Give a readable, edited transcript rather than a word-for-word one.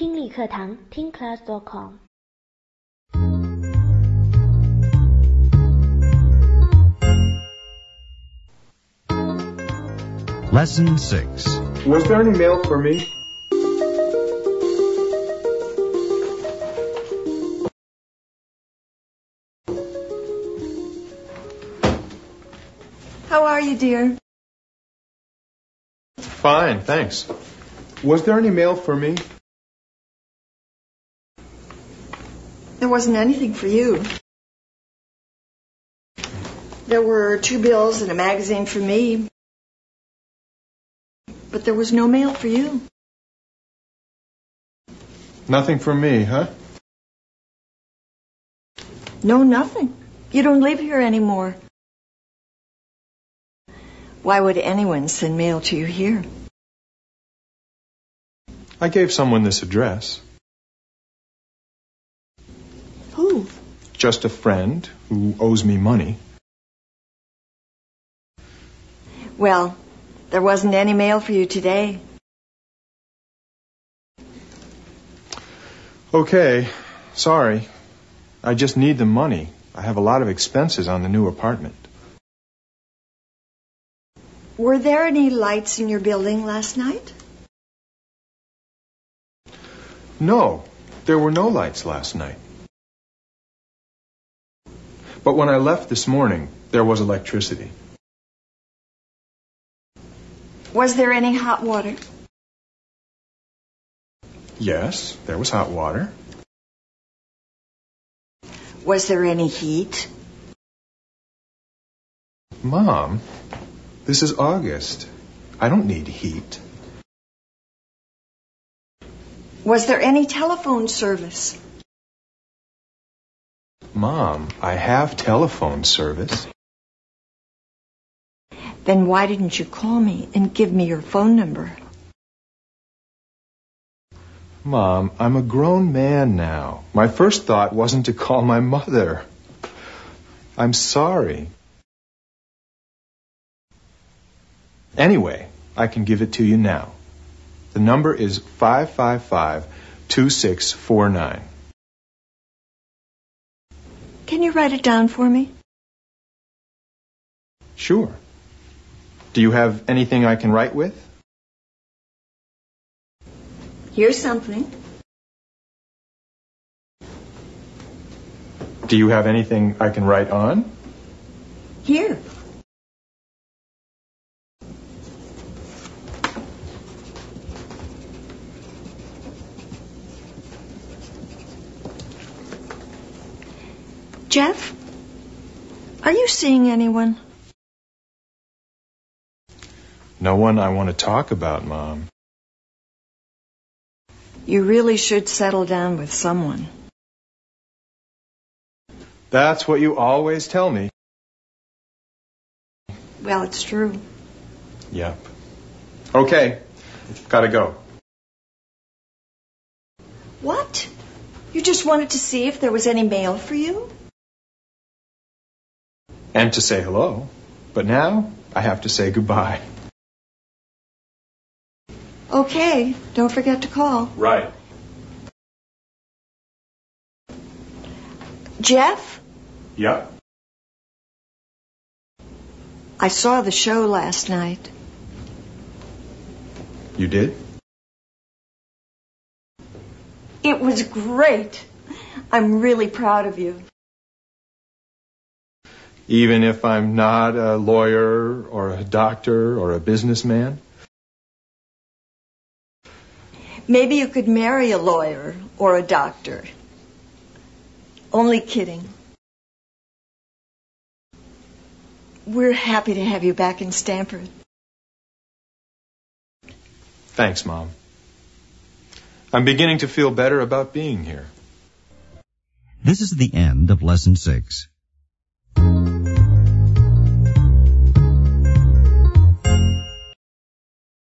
听力课堂听 class.com。 Lesson 6. Was there any mail for me? How are you, dear? Fine, thanks. Was there any mail for me? There wasn't anything for you. There were 2 bills and a magazine for me. But there was no mail for you. Nothing for me, huh? No, nothing. You don't live here anymore. Why would anyone send mail to you here? I gave someone this address. Who? Just a friend who owes me money. Well, there wasn't any mail for you today. Okay, sorry. I just need the money. I have a lot of expenses on the new apartment. Were there any lights in your building last night? No, there were no lights last night. But when I left this morning, there was electricity. Was there any hot water? Yes, there was hot water. Was there any heat? Mom, this is August. I don't need heat. Was there any telephone service? Mom, I have telephone service. Then why didn't you call me and give me your phone number? Mom, I'm a grown man now. My first thought wasn't to call my mother. I'm sorry. Anyway, I can give it to you now. The number is 555-2649. Can you write it down for me? Sure. Do you have anything I can write with? Here's something. Do you have anything I can write on? Here. Jeff, are you seeing anyone? No one I want to talk about, Mom. You really should settle down with someone. That's what you always tell me. Well, it's true. Yep. Okay, gotta go. What? You just wanted to see if there was any mail for you? And to say hello. But now I have to say goodbye. Okay, don't forget to call. Right. Jeff? Yep. I saw the show last night. You did? It was great. I'm really proud of you. Even if I'm not a lawyer or a doctor or a businessman? Maybe you could marry a lawyer or a doctor. Only kidding. We're happy to have you back in Stamford. Thanks, Mom. I'm beginning to feel better about being here. This is the end of Lesson 6.